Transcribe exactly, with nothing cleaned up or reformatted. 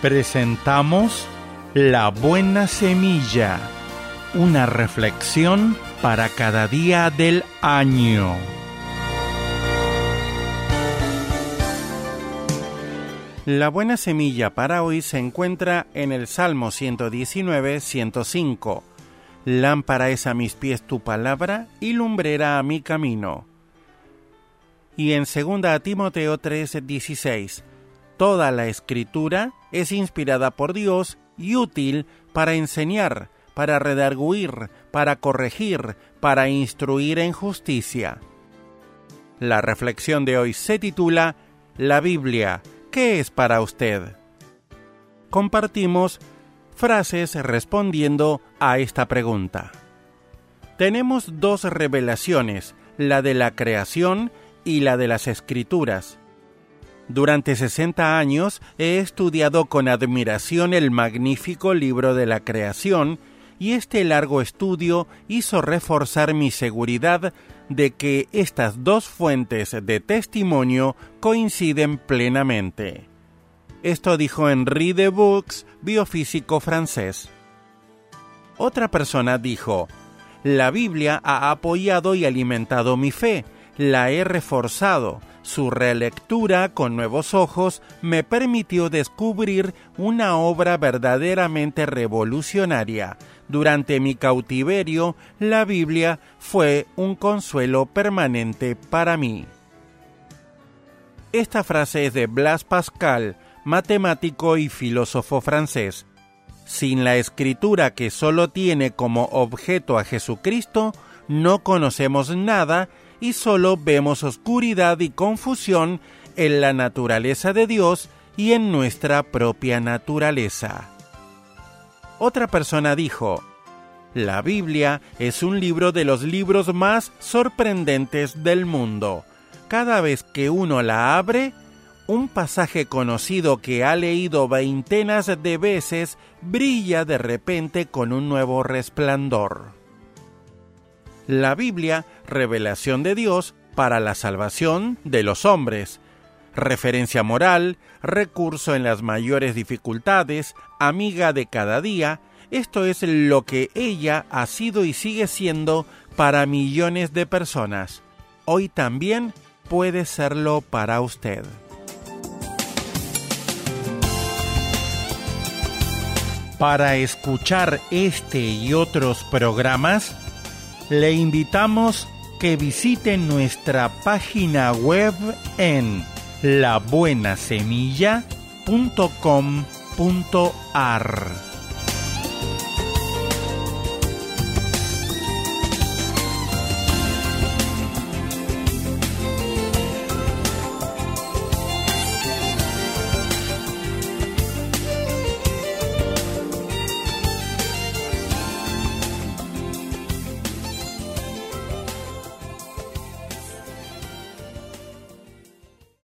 Presentamos La Buena Semilla, una reflexión para cada día del año. La buena semilla para hoy se encuentra en el Salmo ciento diecinueve, ciento cinco. Lámpara es a mis pies tu palabra y lumbrera a mi camino. Y en segunda Timoteo tres, dieciséis. Toda la Escritura es inspirada por Dios y útil para enseñar, para redarguir, para corregir, para instruir en justicia. La reflexión de hoy se titula La Biblia, ¿qué es para usted? Compartimos frases respondiendo a esta pregunta. Tenemos dos revelaciones, la de la creación y la de las Escrituras. Durante sesenta años he estudiado con admiración el magnífico libro de la creación y este largo estudio hizo reforzar mi seguridad de que estas dos fuentes de testimonio coinciden plenamente. Esto dijo Henri de Bux, biofísico francés. Otra persona dijo: la Biblia ha apoyado y alimentado mi fe, la he reforzado. Su relectura con nuevos ojos me permitió descubrir una obra verdaderamente revolucionaria. Durante mi cautiverio, la Biblia fue un consuelo permanente para mí. Esta frase es de Blaise Pascal, matemático y filósofo francés. Sin la Escritura, que solo tiene como objeto a Jesucristo, no conocemos nada y solo vemos oscuridad y confusión en la naturaleza de Dios y en nuestra propia naturaleza. Otra persona dijo: la Biblia es un libro de los libros más sorprendentes del mundo. Cada vez que uno la abre, un pasaje conocido que ha leído veintenas de veces brilla de repente con un nuevo resplandor. La Biblia, revelación de Dios para la salvación de los hombres, referencia moral, recurso en las mayores dificultades, amiga de cada día. Esto es lo que ella ha sido y sigue siendo para millones de personas. Hoy también puede serlo para usted. Para escuchar este y otros programas, le invitamos que visite nuestra página web en la buena semilla punto com punto a r.